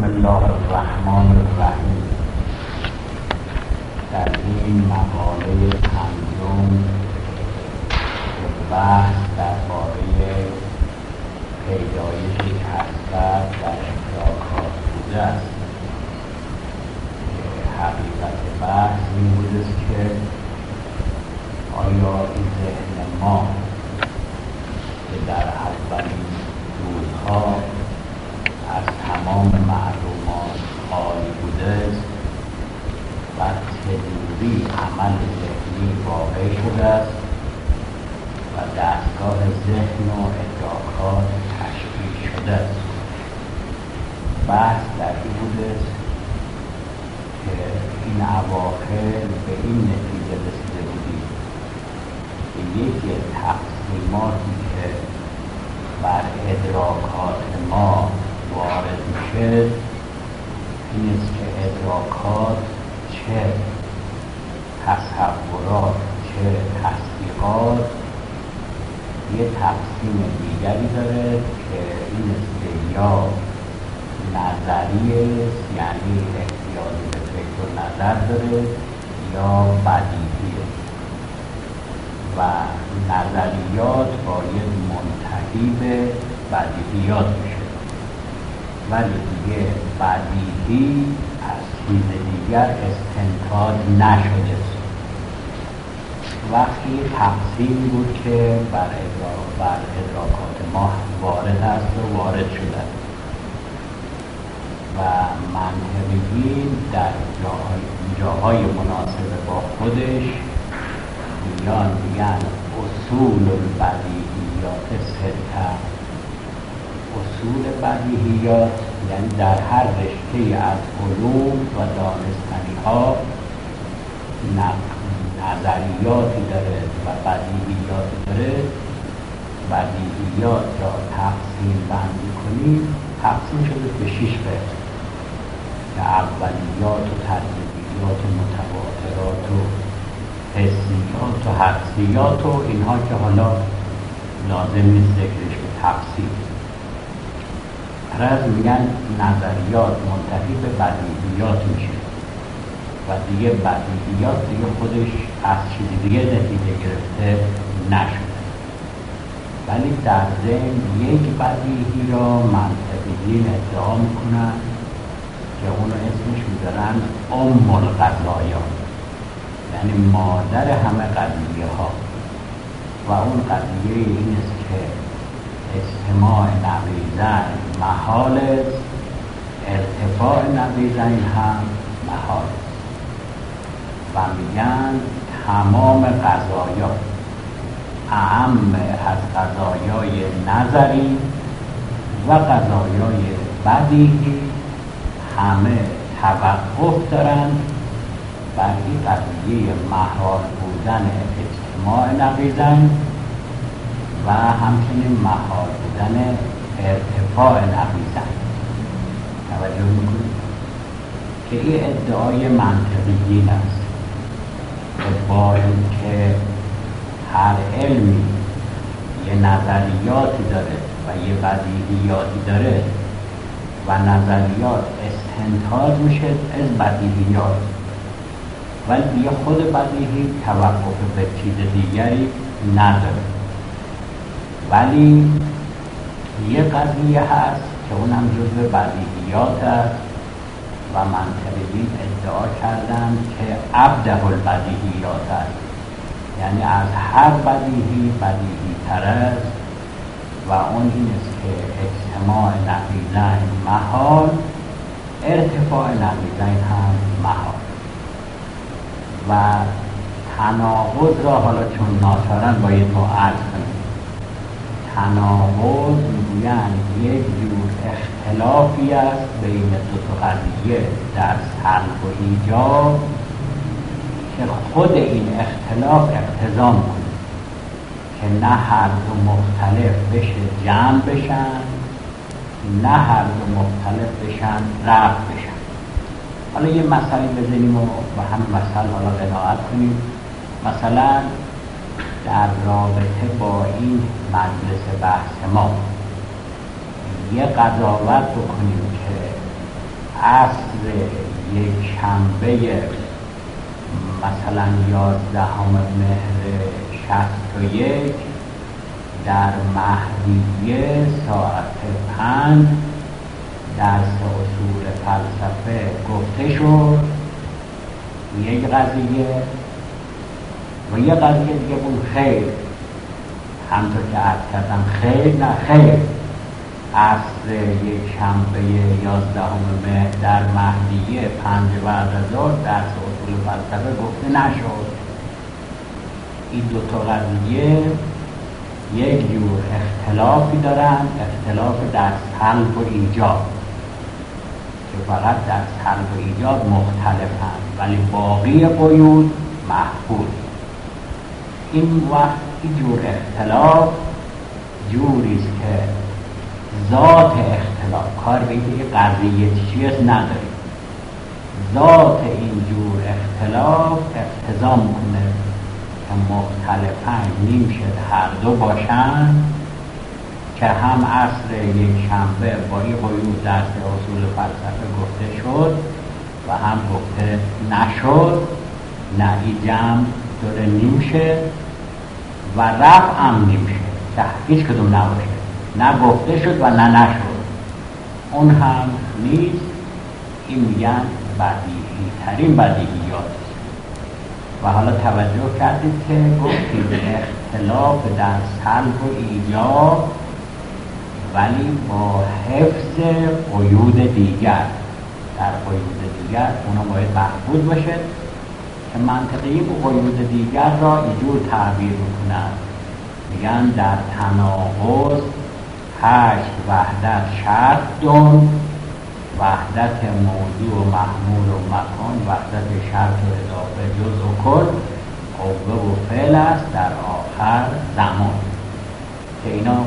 الله الرحمن الرحیم. در این مقاله پنجم بحث درباره پیدایش کثرت در ادراکات بوده است. حقیقت بحث این بوده است که آیا این ذهن ما که در اولین روزها از تمام معلومات خالی بوده است و چجوری عمل ذهنی واقع شده است و دستگاه ذهن و ادراکات تشکیل شده است. بحث در این بوده است که این اواخر به این نتیجه رسیده بودیم که یکی تقسیماتی که بر ادراکات ما وارد میشه این است که ادراکات چه تصورات چه تصدیقات یه تقسیم دیگری داره که این است که یا نظریه یعنی احتیاجی به فکر و نظر داره یا بدیهیه و نظریات باید منتهی به بدیهیات میشه، ولی دیگه بدیهی از چیز دیگر استنتاج نشده. وقتی تقسیم بود که بر ادراکات ما وارد است و وارد شده و منطقیین در جاهای مناسب با خودش میگن اصول البدیهیات سته. اصول بدیهیات یعنی در هر رشته از علوم و دانستنی ها نظریاتی داره و بدیهیاتی داره. بدیهیات را تقسیم بندی کنیم تقسیم شده به 6 قسم که اولیات و تجربیات و متواترات و حسیات و حدسیات و اینها که حالا لازم نیست ذکرش به تفصیل. عرض میگن نظریات منتهی به بدیهیات میشه و دیگه بدیهیات دیگه خودش از چیزی دیگه نتیجه گرفته نشده، ولی در ذهن یک بدیهی را منطقیین ادعا میکنن که اونو اسمش میذارن ام القضایا، یعنی مادر همه قضیه ها و اون قضیه این است که اجتماع نقیضین محال است، ارتفاع نقیضین هم محال است و میگن تمام قضایا اعم از قضایای نظری و قضایای بدیهی همه توقف دارند بر این قضیه محال بودن اجتماع نقیضین و همچنین محال بودن ارتفاع نقیضین. توجه میکنید که این ادعای منطقیین است که با اینکه هر علمی یه نظریاتی داره و یه بدیهیاتی داره و نظریات استنتاج میشه از بدیهیات، ولی دیگه خود بدیهی توقف به چیز دیگری نداره. ولی یه قضیه هست که اونم جزو بدیهیات است و منطقیین ادعا کردن که ابدع البدیهیات است، یعنی از هر بدیهی تر است و اون این است که اجتماع نقیضین محال، ارتفاع نقیضین هم محال. و تناقض را حالا چون ناچارن باید ما عرض کنیم. تناقض میگویند یک جور اختلافی است بین دو تا قضیه در سلب و ایجاب که خود این اختلاف اقتضا میکنه که نه هر دو مختلف بشه جمع بشن نه هر دو مختلف بشن رفع بشن. حالا یه مثالی بزنیم و همین مثال حالا قناعت کنیم. مثلا در رابطه با این مجلس بحث ما یه قضاوت بکنیم که عصر یک شنبه مثلا 11 مهر 61 در مهدیه ساعت 5 درس اصول فلسفه گفته شد. یک قضیه و یک قضیه دیگه بود خیر، همطور که عرض کردم خیر نه خیر، عصر یک شنبه 11 مهر در مهدیه 5 بعد از ظهر درس اصول فلسفه گفته نشد. این دوتا قضیه یک جور اختلافی دارن، اختلاف در سلب و ایجاب، که فقط در سلب و ایجاب مختلفن ولی باقی قیود محفوظ. این وقت این جور اختلاف جوریست که ذات اختلاف کار به اینکه قضیه چیست نداریم، ذات این جور اختلاف اقتضا میکنه که مختلفن نیم شد هر دو باشن، که هم عصر یک شنبه با این قیود درس اصول فلسفه گفته شد و هم گفته نشد، نه این جمع داره نیم شد و رفع هم نیم شد، که هیچ کدوم نباشه، نه گفته شد و نه نشد، اون هم نیست. این میگن بدیهی ترین بدیهیات. و حالا توجه کردید که گفتید اختلاف در سلب و ایجاب ولی با حفظ قیود دیگر. در قیود دیگر اونا باید محفوظ باشه که منطقی با قیود دیگر را اینجور تعبیر میکنن، میگن در تناقض 8 وحدت شرط دون، وحدت موضوع و محمول و مکان، وحدت شرط و اضافه جز و کل، قوه و فعل است در آخر زمان. که اینا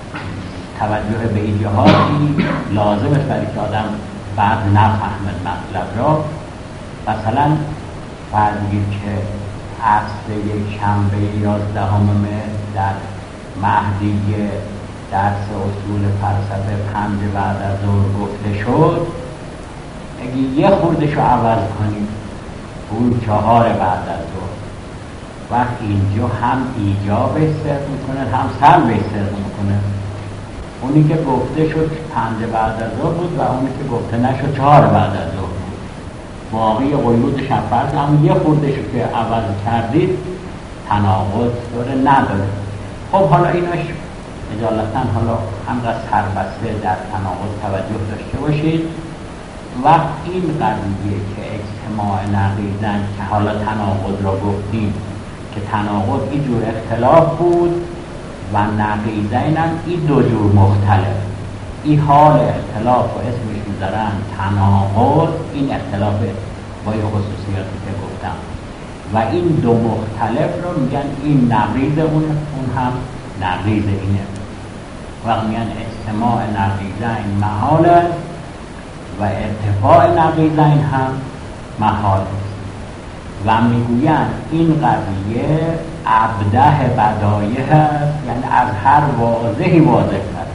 توجه به این جهاتی لازم است برای که آدم بعد نفهمد مطلب را. مثلا فرض بگید که عصر یک شنبه 11 مهر در مهدیه درس اصول فلسفه 5 بعد از ظهر گفته شد، اگه یه خوردشو عوض کنیم اون 4 بعد از ظهر، وقت اینجا هم ایجابش صرف میکنه هم سلبش صرف میکنه. اونی که گفته شد 5 بعد از ظهر بود و اونی که گفته نشد 4 بعد از ظهر بود. باقی قیودش هم فرض هم یه خوردشو که عوض کردید تناقض داره نداره. خب حالا ایناش اجالتا حالا همقدر سربسته در تناقض توجه داشته باشید. وقت این قضیه که اجتماع نقیضن که حالا تناقض را گفتیم که تناقض این جور اختلاف بود و نقیضین هم این دو جور مختلف. این حال اختلاف و اسمش میذارن تناقض، این اختلاف با یه خصوصیاتی که گفتم، و این دو مختلف رو میگن این نقیض اون هم نقیض اینه. وقت میگن اجتماع نقیضین محال است و ارتفاع نقیضین هم محال است. و میگوین این قضیه ابده بدایه هست، یعنی از هر واضحی واضح هست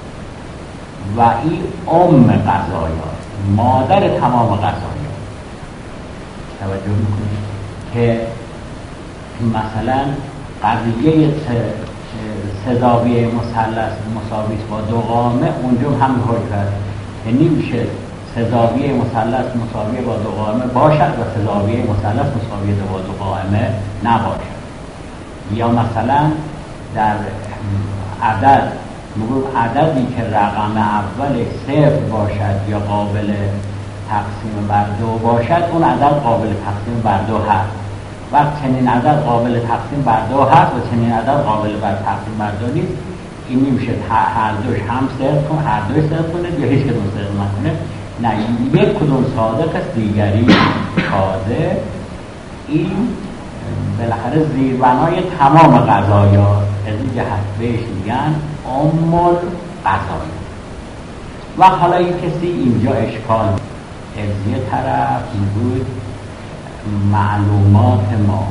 و این قضایا مادر تمام قضایا. توجه میکنید که مثلا قضیه سه‌زاویه مثلث مساوی با دو قائمه اونجا هم حل کرد که نمیشه سه‌زاویه مثلث مساوی با دو قائمه باشد و سه‌زاویه مثلث مساوی با دو قائمه نباشد. یا مثلا در عدد میگم عددی که رقم اول 0 باشد یا قابل تقسیم بر 2 باشد، اون عدد قابل تقسیم بر 2 هست. وقت چنین عدد قابل تقسیم بر 2 هست و چنین عدد قابل بر تقسیم بر 2 نیست، این نمیشه هر دوش هم صرف کنه، هر دوش صرف کنه یا هیچ کدوم صرف نکنه. نه، یک کدوم صادق است دیگری کاذب. این بالاخره زیربنای تمام قضایا از این جهت بهش میگن القضایا. و حالا این کسی اینجا اشکال از یه طرف میگوید معلومات ما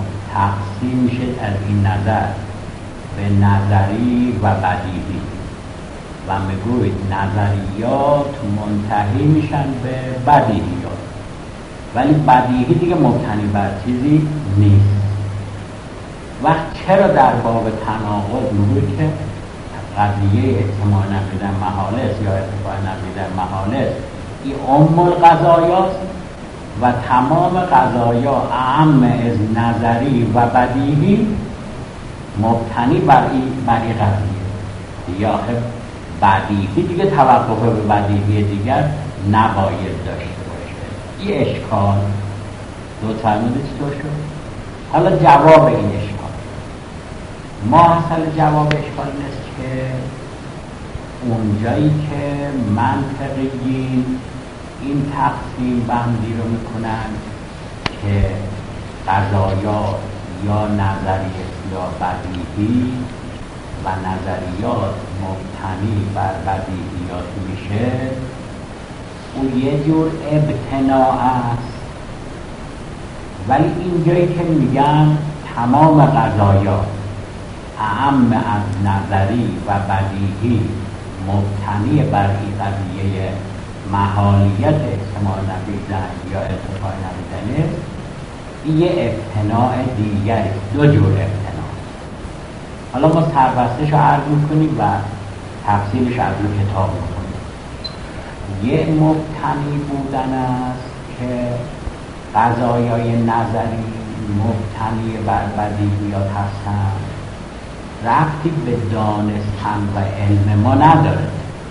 تقسیم شد از این نظر به نظری و بدیهی. و میگوید نظریات منتهی میشن به بدیهیات، ولی بدیهی دیگه مبتنی بر چیزی نیست. وقت چرا در باب تناقض میگوید که قضیه اجتماع نفی در محالث یا ارتفاع نفی در محالث این القضایاست و تمام قضایا اعم از نظری و بدیهی مبتنی بر این قضیه دیگه. آخه بدیهی دیگه توقف به بدیهی دیگر نباید داشته باشه. این اشکال دو فرموده چطور شد؟ حالا جواب این اشکال ما اصل جواب اشکال نیست که اونجایی که منطقیین این تقسیم بندی رو میکنن که قضایا یا نظریه یا بدیهی و نظریات مبتنی بر بدیهیات میشه، اون یه جور ابتناع است. ولی اینجایی که میگن تمام قضایا اعم از نظری و بدیهی مبتنی بر این قضیه محالیت اجتماع نبیدن یا ارتفاع نبیدنه، یه ابتناع دیگری، دو جور ابتناع. حالا ما سربستش رو عرض میکنیم و تفصیلش از رو کتاب میکنیم. یه مبتنی بودن است که قضایای نظری مبتنی بر بدیهیات هستن، ربطی به دانستن و علم ما نداره،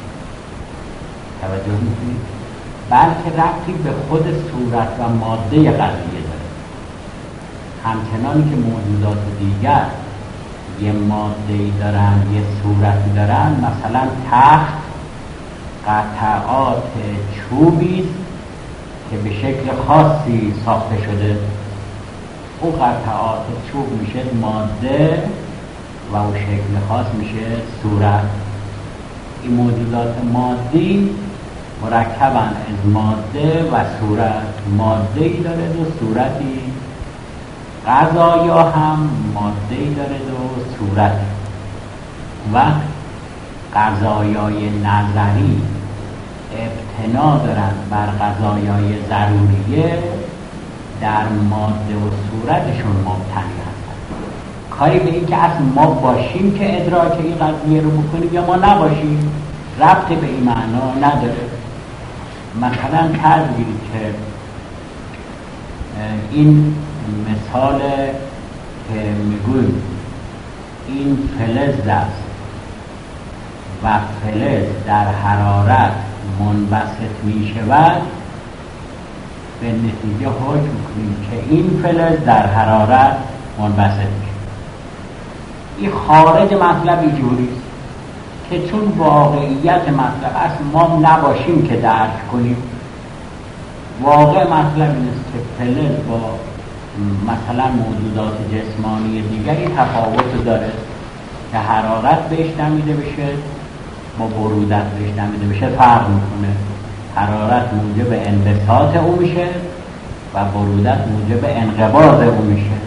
توجه میکنید، بلکه ربطی به خود صورت و ماده قضیه داره. همچنانی که موجودات دیگر یه ماده‌ای دارن، یه صورتی دارن، مثلا تخت قطعات چوبی که به شکل خاصی ساخته شده، اون قطعات چوب میشه ماده و اون شکل خاص میشه صورت. این موجودات مادی مرکبن از ماده و صورت، ماده‌ای داره و صورتی. قضایا هم ماده‌ای داره و صورتی. و قضایای نظری ابتنا دارن بر قضایای ضروریه، در ماده و صورتشون مبتنی هستن. کاری به این که اصلا ما باشیم که ادراک این قضیه رو بکنیم یا ما نباشیم ربطی به این معنا نداره. مثلا فرض بگیرید که این مثال که میگویم این فلز است و فلز در حرارت منبسط می شود، به نتیجه حکم کنیم که این فلز در حرارت منبسط می شود. این خارج مطلب اینجوریست که چون واقعیت مطلب است ما نباشیم که درک کنیم. واقع مطلب این است که فلز با مثلا موجودات جسمانی دیگری تفاوت داره که حرارت بهش نمیده بشه با برودت بهش نمیده بشه فرق میکنه. حرارت موجب انبساط او میشه و برودت موجب انقباض او میشه.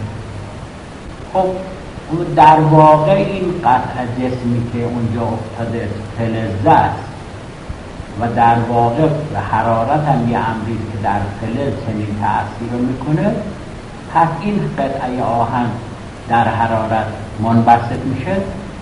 خب در واقع این قطع جسمی که اونجا افتاده فلز است و در واقع حرارت هم یه امری که در فلز چنین تأثیر رو میکنه، پس این قطعه آهن در حرارت منبسط میشه.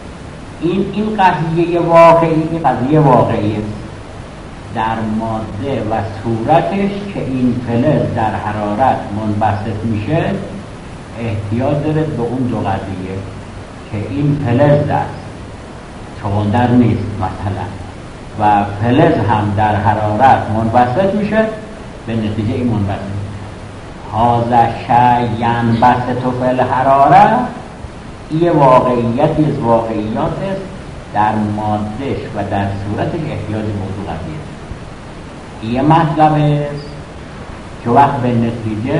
این قضیه واقعی، این قضیه واقعی است در ماده و صورتش که این فلز در حرارت منبسط میشه احتیاج داره به اون دو قضیه که این فلز است چغندر نیست مثلا و فلز هم در حرارت منبسط میشه، به نتیجه این منبسط میشه. هذا شیء ینبسط فی الحراره، این واقعیتی از واقعیات است در مادهش و در صورتش احتیاج موضوع قضیه است. این مطلب است که وقت به نتیجه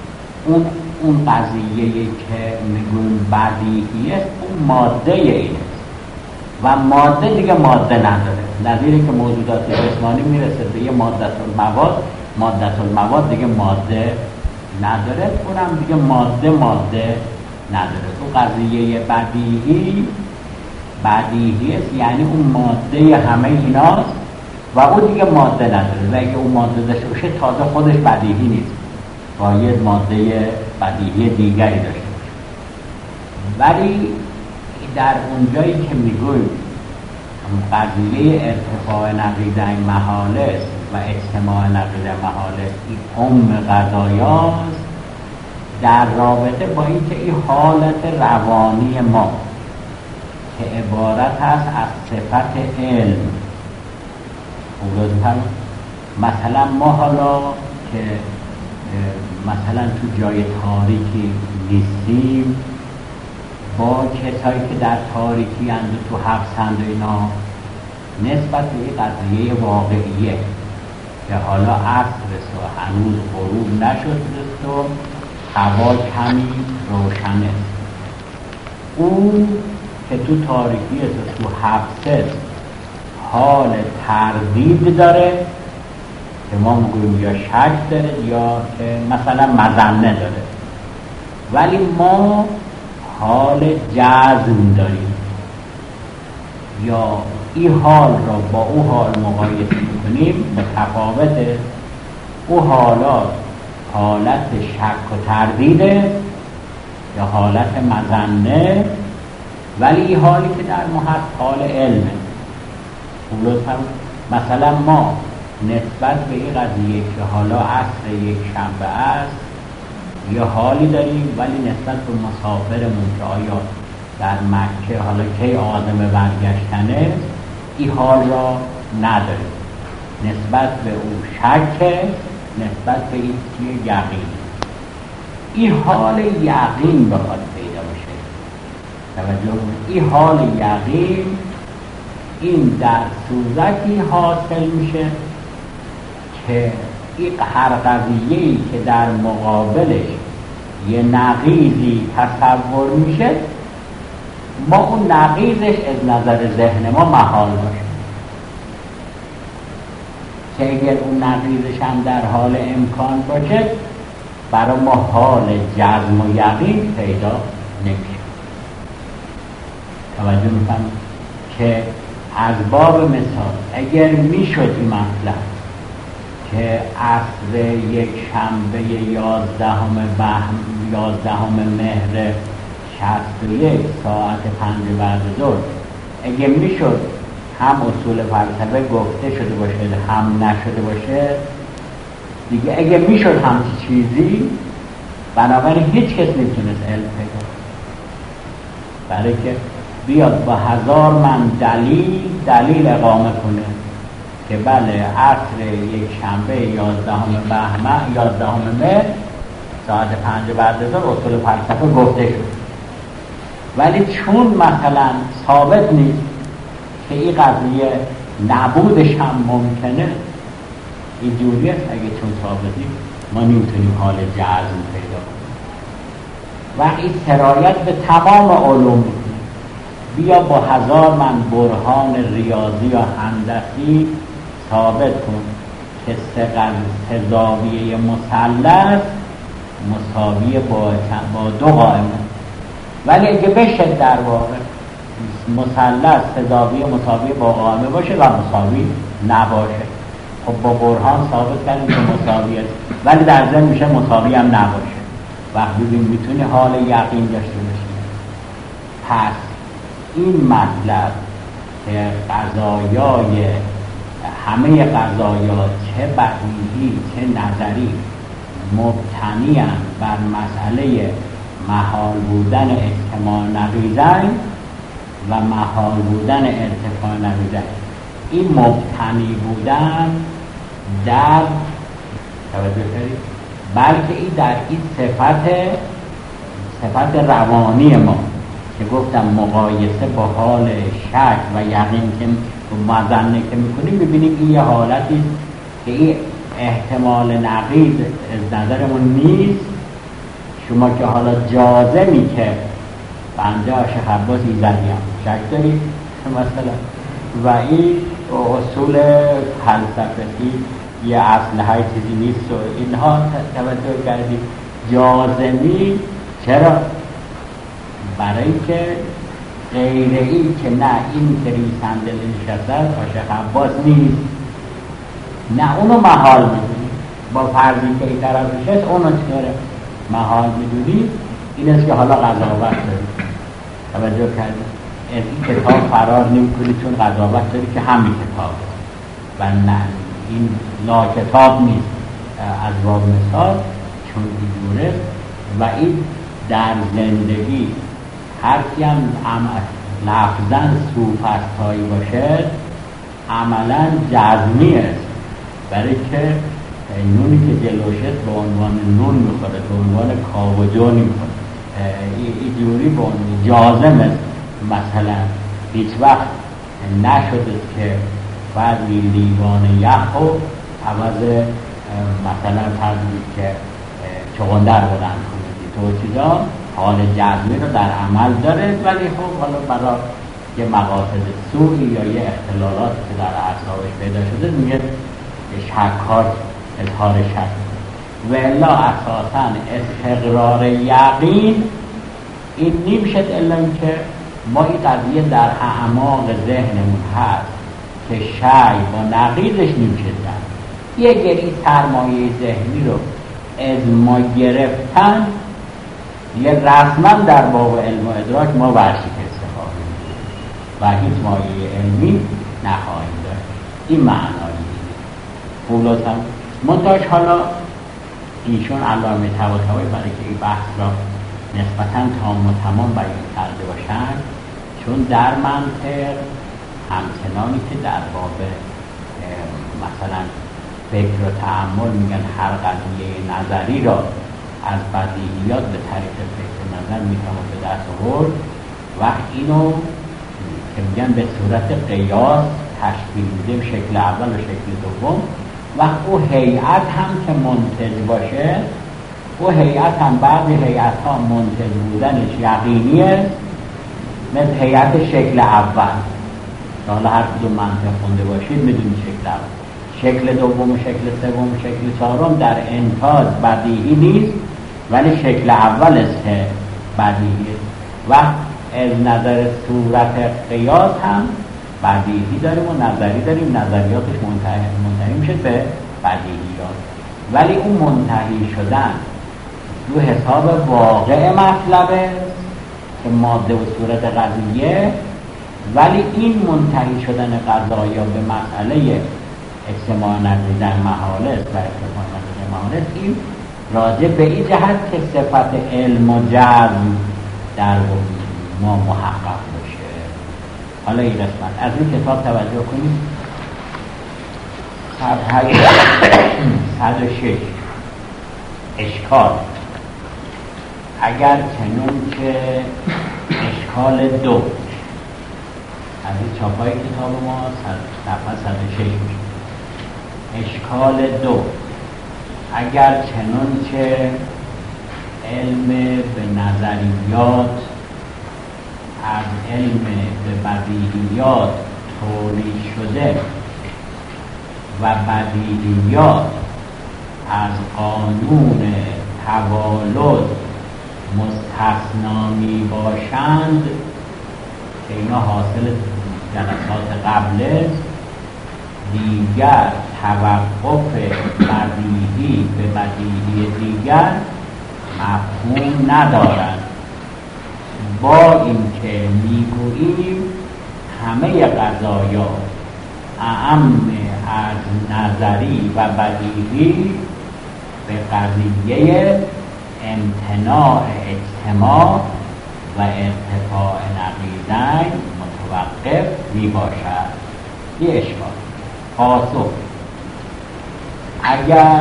اون قضیه‌ای که میگویم بدیهی است اون ماده این است و ماده دیگه ماده نداره. نظیری که موجودات جسمانی میرسه به یه مادة المواد دیگه ماده نداره، اونم دیگه ماده نداره. تو قضیه بدیهی بدیهی است، یعنی اون ماده همه ایناست و او دیگه ماده نداره و اگه اون ماده داشته باشه تازه خودش بدیهی نیست، باید ماده بدیهی دیگری داشته باشه. ولی در اونجایی که میگویم قضیه ارتفاع نقیضین محال است و اجتماع نقیضین محال است، این قضایاست در رابطه با اینکه این حالت روانی ما که عبارت هست از صفت علم. مثلا ما حالا که مثلا تو جای تاریکی نیستیم، با کسایی که در تاریکی اند و تو حبسند و اینا، نسبت به این قضیه واقعیه که حالا عصر است و هنوز غروب نشده است و هوا کمی روشنه، اون که تو تاریکی است و تو حبس است حال تردید داره که ما میگویم یا شک داره یا که مثلا مظنه داره، ولی ما حال جزم داریم. یا این حال را با او حال مقایسه میکنیم متفاوته. او حالات حالت شک و تردیده یا حالت مظنه، ولی این حالی که در محط حال علمه. مثلا ما نسبت به این قضیه که حالا عصر یک شنبه است یه حالی داریم، ولی نسبت به مسافرمون که آیا در مکه حالا کی آدم برگشتنه، این حال را نداریم. نسبت به او شک، نسبت به این یقین. این حال یقین بخواد پیدا بشه، توجه، این حال یقین این در صورتی حاصل میشه که این هر قضیه‌ای که در مقابلش یه نقیضی تصور میشه، ما اون نقیضش از نظر ذهن ما محال باشه، که اگر اون نقیضش هم در حال امکان باشه برای ما حال جزم و یقین پیدا نمیشه. توجه میکنم که از باب مثال اگر میشد این مطلب که عصر یک شنبه 11 مهر 61 ساعت 5 بعد ظهر اگر میشد هم اصول فلسفه گفته شده باشه هم نشده باشه دیگه، اگر میشد همچی چیزی، بنابراین هیچ کس نمیتونست علم پیدا کنه، برای که بیاد با 1000 من دلیل اقامه کنه که بله عصر یک شنبه 11 مهر ساعت 5 بعد از ظهر اصول فلسفه گفته شد، ولی چون مثلا ثابت نیست که این قضیه نبودش هم ممکنه، این جوری است. اگه چون ثابت نیست ما نمیتونیم حال جزم پیدا کنیم و این سرایت به تمام علوم میکنه. بیا با 1000 من برهان ریاضی یا هندسی ثابت کن که سه زاویه مثلث مساوی با 2 قائمه، ولی اگه بشه در واقع مثلث سه زاویه مساوی با قائمه باشه و مساوی نباشه، خب با برهان ثابت کردیم که مساوی است، ولی در ضمن میشه مساوی هم نباشه. وقتی میتونی حال یقین داشته باشی. پس این مطلب که قضایای همه قضایا چه بدیهی چه نظری مبتنی بر مسئله محال بودن اجتماع نقیضین و محال بودن ارتفاع نقیضین، این مبتنی بودن در توجه کنید، بلکه این در این صفت روانی ما که گفتم مقایسه با حال شک و یقین که مظنه که میکنیم میبینیم این یه حالتی که این احتمال نقیض از نظرمون نیست. شما که حالا جازمی که بنده عاشق عباس ایزدیم شک دارید مثلا، و این اصول فلسفی یه اصل های چیزی نیست و اینها توجه کردید. جازمی چرا؟ برای که غیر این که نه این که ریسنده نشسته عاشق عباس نیست، نه اونو محال میدونی، با فرضی که این طرفش هست اونو چطوره محال میدونی. این است که حالا قضاوت داری، توجه کردی از این کتاب فرار نمی‌کنی چون قضاوت داری که همین کتاب و نه این ناکتاب نیست از باب مثال، چون اینجوره و این در زندگی هر کی هم لفظاً سوفسطایی باشه عملاً جزمی است، برای که نونی که جلوشه به عنوان نون میخوره، به عنوان کاوجو نمیخوره، اینجوری به عنوان جازم است. مثلا هیچ وقت نشده که بعد لیوان یخ و عوض مثلا فرضی که چغندر بلند کنید تو چیزا حال جزمی رو در عمل داره، ولی خب حالا برای یه مقاصد سوئی یا یه اختلالات که در اعصابش پیدا شده میگه شکاک اظهار شک و الا اساسا استقرار یقین این نمیشد الا اینکه ما این قضیه در اعماق ذهنمون هست که شی با نقیضش نمیشه در یه گری سرمایه ذهنی رو از ما گرفتن، یه رسما در باب علم و ادراک ما ورشکسته خواهیم و هیچ مایه علمی نخواهیم داشت. این معنایی خلاصا منتاج حالا ایشون علامه طباطبایی برای که این بحث را نسبتاً تام و تمام بیان کرده باشند، چون در منطق همچنانی که در باب مثلا فکر و تأمل میگن هر قضیه نظری را از بدیهیات به طریق فکر نظر میتونه به دست آورد و اینو که میگن به صورت قیاس تشکیل میده شکل اول و شکل دوم و او هیئت هم که منتج باشه، او هیئت هم بعضی هیئت ها منتج بودنش یقینیه، مثل هیئت شکل اول. حالا هر کدوم منطق خونده باشید میدونید شکل اول، شکل دوم، شکل سوم، شکل چهارم در انتاج بدیهی نیست، ولی شکل اول است که بدیهی و از نظر صورت قیاس هم بدیهی داریم و نظری داریم، نظریاتش منتهی میشه به بدیهیات، ولی اون منتهی شدن رو حساب واقع مطلبه که ماده و صورت قضیه، ولی این منتهی شدن قضایا به مسئله اجتماع نظری در محاله است و اجتماع نظری در محاله است، این راجع به این جهت که صفت علم و جزم در ما محقق باشه. حالا این قسمت از این کتاب توجه کنید، صفحه 106 اشکال اگر چنون که اشکال دو از این چاپای کتاب ما صفحه 106 میشه. اشکال دو اگر چنون که علم به نظریات از علم به بدیهیات تولید شده و بدیهیات از قانون توالد مستثنا می باشند که اینا حاصل جلسات قبله، دیگر توقف بدیهی به بدیهی دیگر مفهوم ندارند. با اینکه میگوییم همه قضایا اعم از نظری و بدیهی به قضیه امتناع اجتماع و ارتفاع نقیضین متوقف می باشد. یه اشکال پاسخ: اگر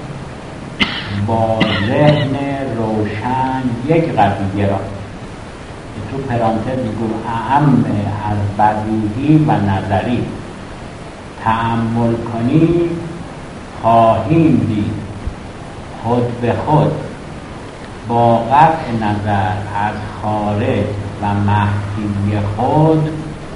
با ذهن روشن یک قضیه را تو پرانتز میگم اعم از بدیهی و نظری تأمل کنی، خواهیم دید خود به خود با قطع نظر از خارج و محدودی خود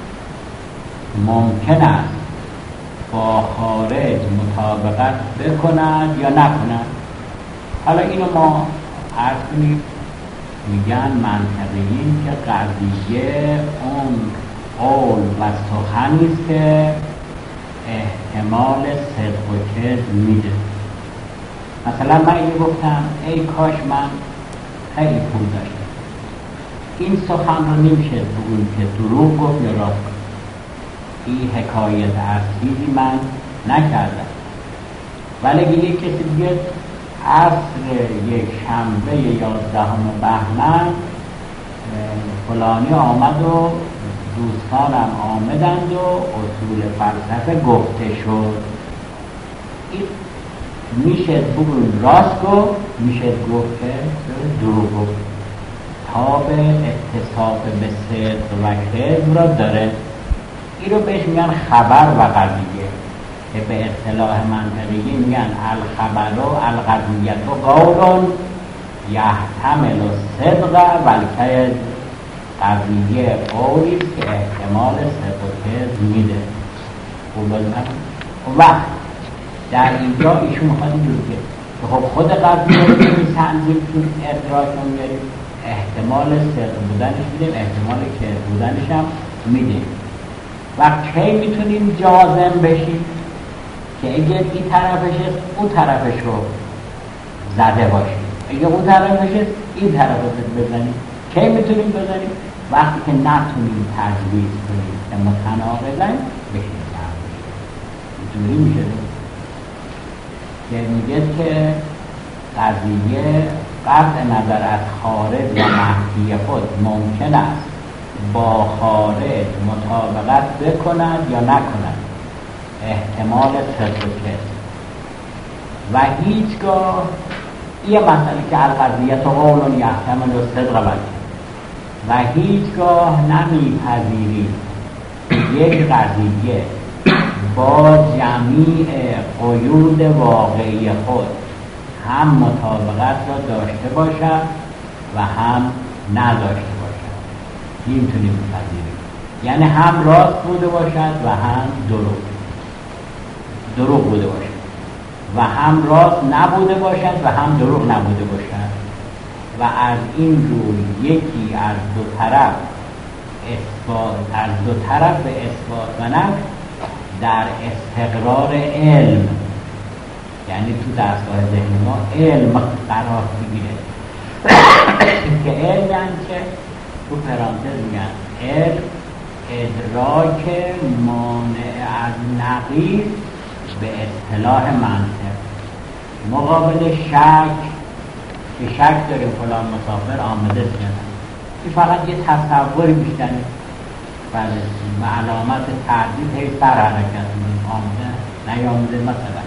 ممکن است با خارج مطابقت بکند یا نکند. حالا اینو ما عرض کنیم میگن منطقیین که قضیه اون قول و سخنی است که احتمال صدق و کذب میده. مثلا من اینو گفتم ای کاش من خیلی پول داشتم، این سخن رو نمیشه بگویم که دروغ گفت یا راست گفت. این حکایت از چیزی من نکردم. ولی اگه یک کسی دیگه عصر یک شنبه 11 بهمن فلانی آمد و دوستانم آمدند و اصول فلسفه گفته شد، این میشه بگویم راست گفت، میشه گفت که دروغ گفت. تاب اتصاف به صدق و کذب را داره. این رو بهش میگن خبر و قضیه، که به اصطلاح منطقی میگن الخبر و القضیه و قول یحتمل الصدق و الکذب. قضیه قولی که احتمال صدق و کذب میده. و در اینجا ایشون میخواد اینجور که خب خود قضیه رو تنظیم کنیم، ادراک رو میاریم، احتمال صدق بودنش میدیم، احتمال کذب بودنش هم میدیم. و کی میتونیم جازم بشیم؟ که اگر این طرفش است اون طرفش رو زده باشیم، اگر اون طرفش است این طرف رو بزنیم. کی میتونیم بزنیم؟ وقتی که نتونیم تجویز کنیم که متناقضن بشیم. اینجوری میشه که میگه که قضیه قطع نظر از خارج و محکی خود ممکن است با خارج مطابقت بکند یا نکند، احتمال صدق و کذب. و هیچگاه یه مسئله که القضیه قول یحتمل الصدق و الکذب، و هیچگاه نمیپذیریم یک قضیه با جمیع قیود واقعی خود هم مطابقت را داشته باشد و هم نداشته باشد. نمیتونیم بپذیریم، یعنی هم راست بوده باشد و هم دروغ بوده باشد، و هم راست نبوده باشد و هم دروغ نبوده باشد. و از این روی یکی از دو طرف اثبات و نفی در استقرار علم، یعنی تو دستگاه ذهن ما علم قرار بگیره که علم یعنی که تو پرانتز میگن علم ادراک مانع از نقیض به اصطلاح منطق، مقابل شک که شک داریم فلان مسافر آمده است. این فقط یه تصوری بیشتر و علامت تردید هی سر حرکت آمده نیامده. مثلا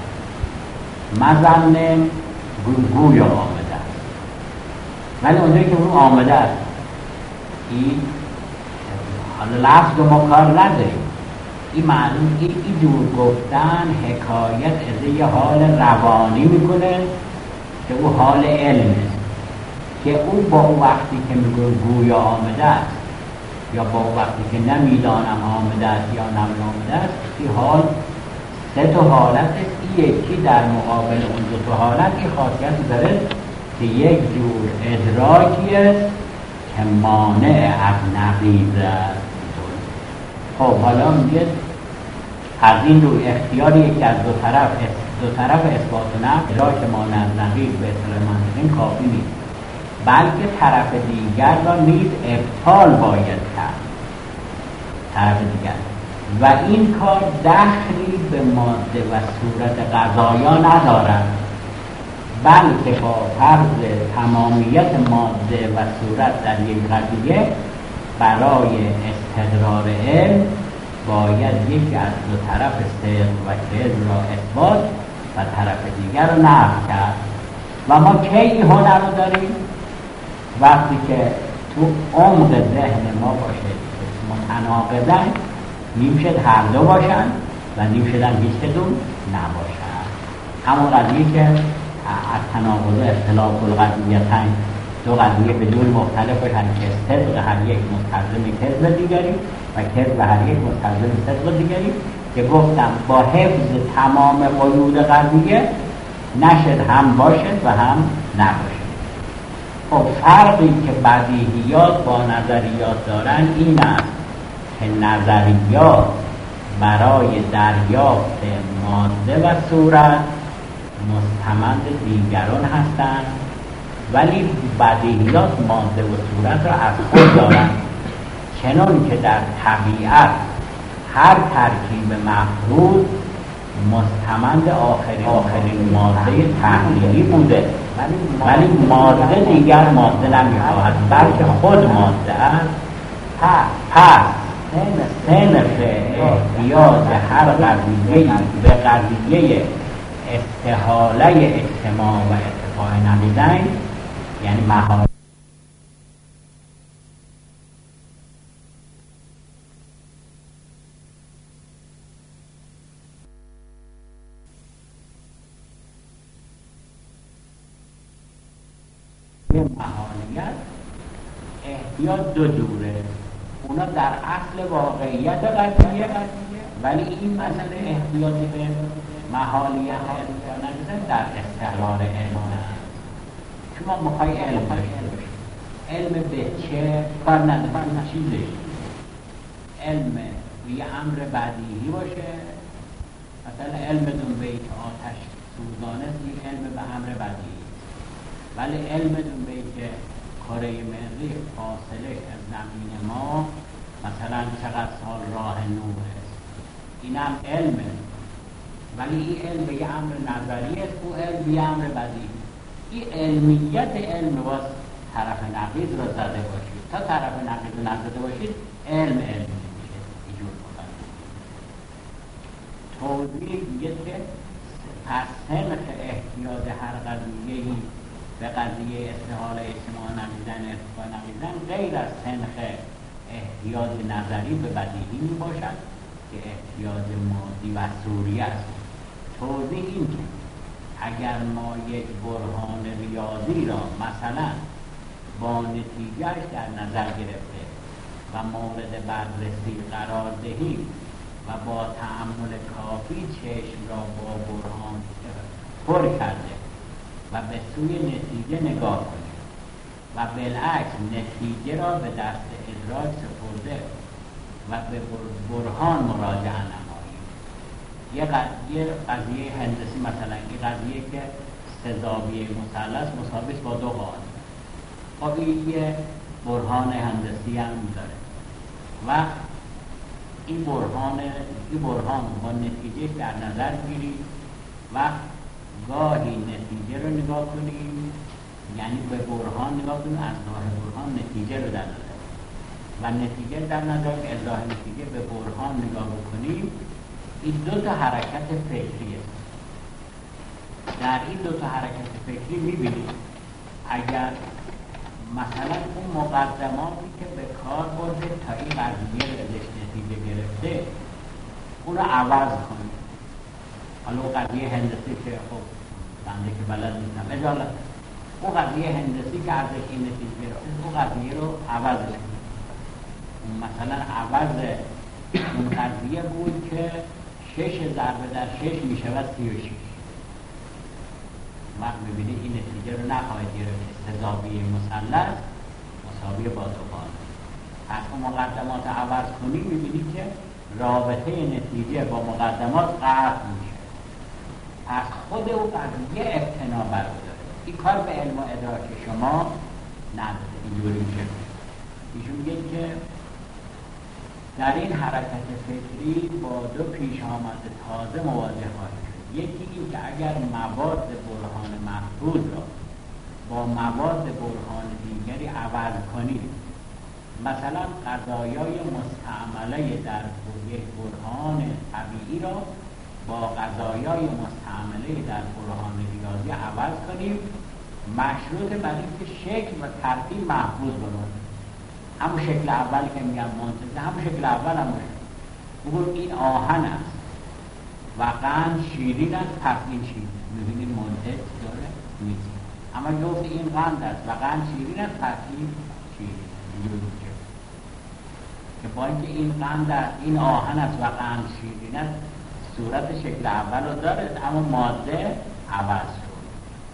مظنه گویا آمده است، ولی اونجایی که اون آمده است این حالا لفظ ما کار نداریم. این معلوم این جور گفتن حکایت از یه حال روانی میکنه که او حال علم است، که او با اون وقتی که میگه گویا آمده است یا با اون وقتی که نمیدانم آمده است یا نمی‌آمده است، این حال سه تا حالت است. این یکی در مقابل اون دو تا حالت این خاصیت داره که یک جور ادراکی است که مانع از نقیض است. خب حالا میگه از این رو اختیار یکی از دو طرف اثبات و نفی ادراک مانع از نقیض به اصطلاح منطقی کافی نیست، بلکه طرف دیگر را نیز ابطال باید کرد. طرف دیگر و این کار دخلی به ماده و صورت قضایا ندارد، بلکه با فرض تمامیت ماده و صورت در یک قضیه برای استقرار علم باید یکی از دو طرف صدق و کذب را اثبات و طرف دیگر را نفی کرد. و ما کی هنر رو داریم؟ وقتی که تو عمق ذهن ما باشه متناقضن، نیم شد هر دو باشن و نیم شدن هیچ کدوم نباشن. همون قضیه که از تناقض اختلاف القضیتین، دو قضیه بدون مختلف باشن که صدق هر یک مستلزم کذب دیگری و کذب هر یک مستلزم صدق دیگری، که گفتم با حفظ تمام قیود قضیه نشد هم باشد و هم نباشد. خب فرقی که بدیهیات با نظریات دارن این است که نظریات برای دریافت ماده و صورت مستمند دیگران هستند، ولی بدیهیات ماده و صورت را از خود دارند، چنان که در طبیعت هر ترکیب مفروض مستمند آخرین ماده تحلیلی بوده، ولی ماده دیگر ماده نمی‌خواهد بلکه خود ماده است. پس سنخ احتیاج هر قضیه به قضیه استحاله اجتماع و اتفاق نقیضین، یعنی محال محالیت احتیاج دو جوره، اونا در اصل واقعیت قضیه، ولی این مسئله احتیاج به محالیت در استقرار علم است. شما میخوای علم داشته باشید، علم به چه کار نداره، چیزش علم یه امر بدیهی باشه، مثلا علمتون به این آتش سوزانه این علم به امر بدیهی، ولی علمتون به که کره مریخ فاصله از زمین ما مثلا چقدر سال راه نور است، این هم علمه، ولی این علم به یه امر نظری است، او علم به یه امر بدیهی. این علمیت علم باز طرف نقیض را زده باشید، تا طرف نقیض را نزده باشید علم میشه. اینجور بکنید توضیح میگه که پس سنخ احتیاج هر قضیه‌ای به قضیه استحاله اجتماع نقیضین ارتفاع نقیضین غیر از سنخ احتیاج نظری به بدیهی می باشد که احتیاج مادی و صوری است. توضیح این که اگر ما یک برهان ریاضی را مثلا با نتیجهش در نظر گرفته و مورد بررسی قرار دهیم و با تأمل کافی چشم را با برهان پر کرده و به سوی نتیجه نگاه کنیم و بالعکس نتیجه را به دست ادراک سپرده و به برهان مراجعه نماییم. یه قضیه هندسی مثلا این قضیه که سه‌زاویه مثلث مساوی است با دو قائم، خب این یه برهان هندسی هم داره و این برهان با نتیجه در نظر گیرید و گاهی نتیجه رو نگاه کنیم، یعنی به برهان نگاه کنیم، از راه برهان نتیجه رو در نظر و نتیجه در نظر که از راه نتیجه به برهان نگاه بکنیم. این دو تا حرکت فکری است. در این دو تا حرکت فکری میبینید اگر مثلا اون مقدماتی که به کار برده تا این قضیه رو ازش نتیجه گرفته اون رو عوض کنیم. حالا اون قضیه هندسی که خب بنده که بلد نیستم اجالت، اون قضیه هندسی که ازش این نتیجه گرفته اون قضیه رو عوضش کنیم. مثلا عوض اون قضیه بود که 6 ضرب در 6 میشود 36. وقت ببینید این نتیجه رو نخواهید گرفت سه‌زاویه مثلث مساوی با دو قائم. پس اون مقدمات عوض کنید میبینید که رابطه نتیجه با مقدمات قطع میشه. پس خود اون قضیه ابتنا برمی‌داره. این کار به علم و ادراک شما نداره. اینجوری میشه. ایشون میگه که در این حرکت فکری با دو پیش آمد تازه مواجه خواهید شد. یکی این که اگر مواد برهان مفروض را با مواد برهان دیگری عوض کنید، مثلا قضایای مستعمله در یک برهان طبیعی را با قضایای مستعمله در برهان ریاضی عوض کنیم، مشروط بر اینکه شکل و ترتیب محفوظ بماند. همون شکل اول که میگم منطقه، همون شکل اول هم باشه. بگو این آهن است و قند شیرین است، پس این شیرین. میبینید منطق داره نیست. اما جفت این قند است و قند شیرین است، پس این شیرین. اینجوری میشه که با اینکه این قند است، این آهن است و قند شیرین است، صورت شکل اول رو داره، اما ماده عوض شد.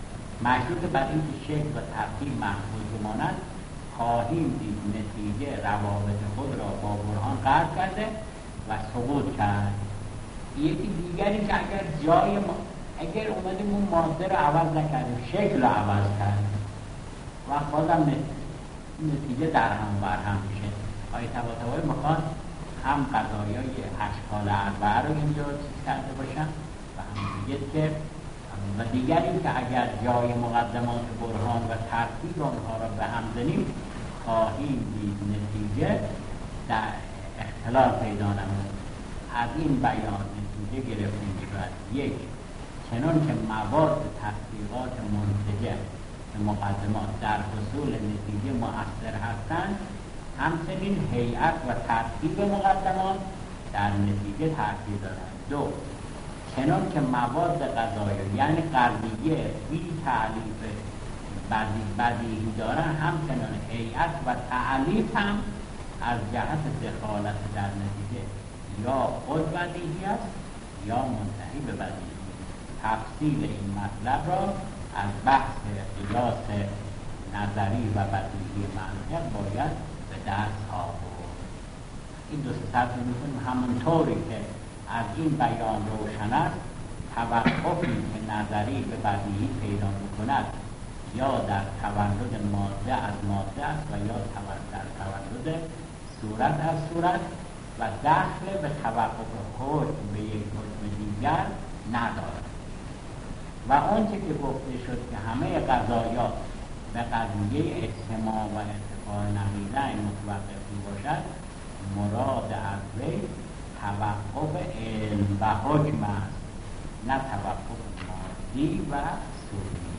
مشروط بر اینکه شکل و ترتیب محفوظ بماند خواهیم دید نتیجه روابط خود را با برهان قطع کرده و سقوط کرد. یکی دیگری که اگر اومدیم اون ماده رو عوض نکردیم، شکل رو عوض کردیم و بازم نتیجه در هم بر هم میشه. آیه طباطبایی میخوان هم قضایای اشکال اربعه رو اینجا چیز کرده باشن و هم میگه که و دیگری که اگر جای مقدمات برهان و ترتیب اونها را به هم زنیم خواهیم دید نتیجه در اختلال پیدا نمود. از این بیان نتیجه گرفتیم شد یک، چنان که مواد تحقیقات منتجه به مقدمات در حصول نتیجه مؤثر هستند، همچنین هیئت و ترتیب مقدمات در نتیجه تأثیر دارند. دو، چنان که مواد غذایی یعنی قضیه بی تعلیف بدیهی دارند، همچنان هیئت و تعلیف هم از جهت دخالت در نتیجه یا خود بدیهی است یا منتهی به بدیهی. تفصیل این مطلب را از بحث قیاس نظری و بدیهی منطق باید به دست آورد. این دو سطر می‌کنیم همونطوری که از این بیان روشن است توقفی که نظری به بدیهی پیدا می‌کند یا در تولد ماده از ماده است و یا در تولد صورت از صورت و دخل به توقف حکم به یک حکم دیگر ندارد. و آنچه که گفته شد که همه قضایات به قضیه اجتماع و ارتفاع نقیضین متوقف باشد، مراد از وی توقف علم و حکم است، نه توقف مادی و صوری.